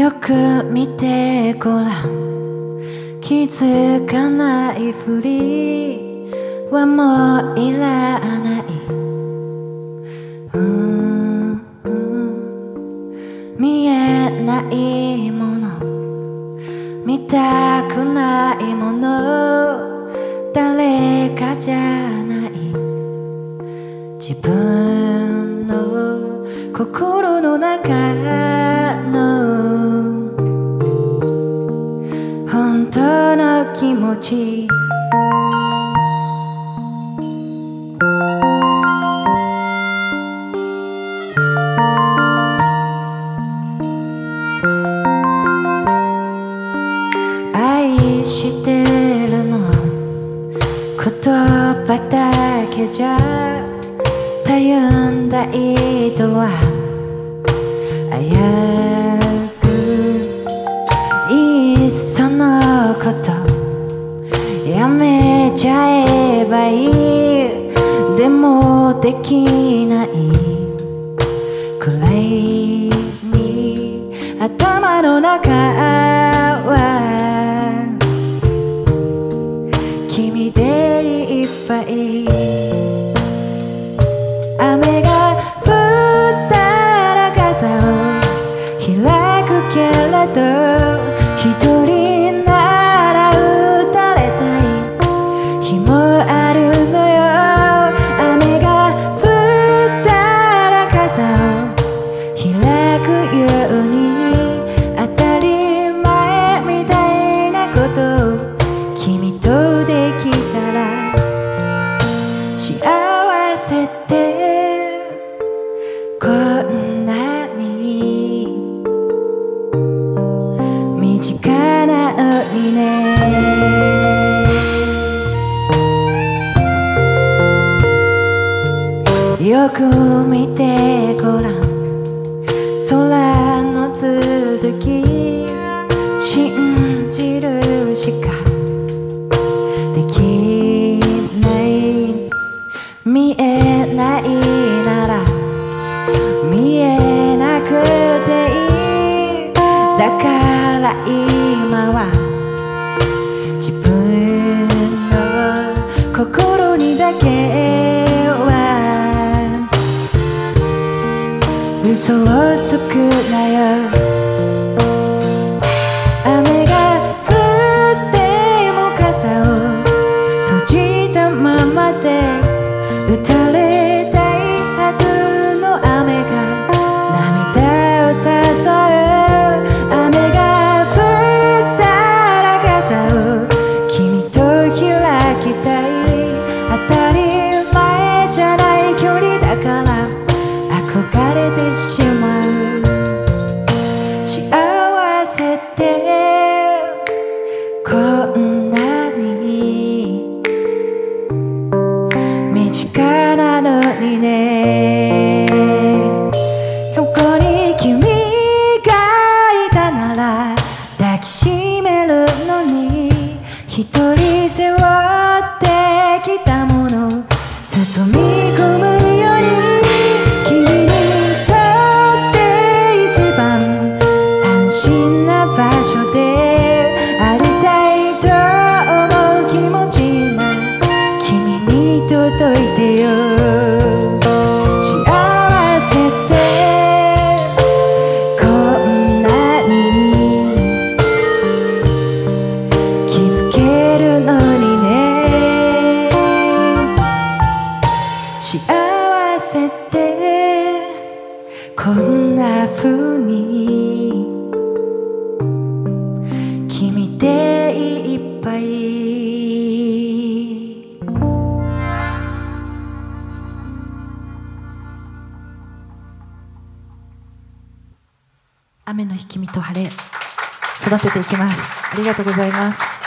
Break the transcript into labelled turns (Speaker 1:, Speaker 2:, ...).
Speaker 1: よく見てごらん、気づかないふりはもういらない。見えないもの、見たくないもの、誰かじゃない、自分の心の中の本当の気持ち。愛してるの言葉だけじゃ頼んだ意図は危うく、いっそのことやめちゃえばいい。でもできないくらいに頭の中は君でいっぱい。雨が降ったら傘を開くけれど、一人なら打たれたい日もあるのよ。雨が降ったら傘を開くように、当たり前みたいなことを君とできたら幸せってこんなに身近なのにね。よく見てごらん、空の続き信じるしかできない。見えないなら見えなくていい。だから今は自分の心にだけは嘘をつくなよ。雨が降っても傘を閉じたままで打たれたいはずの雨が涙を誘う。雨が降ったら傘を君と開きたい。当たり前じゃない距離だから憧れてしまう。幸せってこんなに身近なのにね。ここに君がいたなら抱きしめるのに、一人背負ってきたもの包み込むように、君にとって一番安心な場所でありたいと思う気持ちが君に届いてよ。幸せってこんなに気づけるのにね。幸せってこんな風に君でいっぱい。雨の日君と晴れ、育てていきます。ありがとうございます。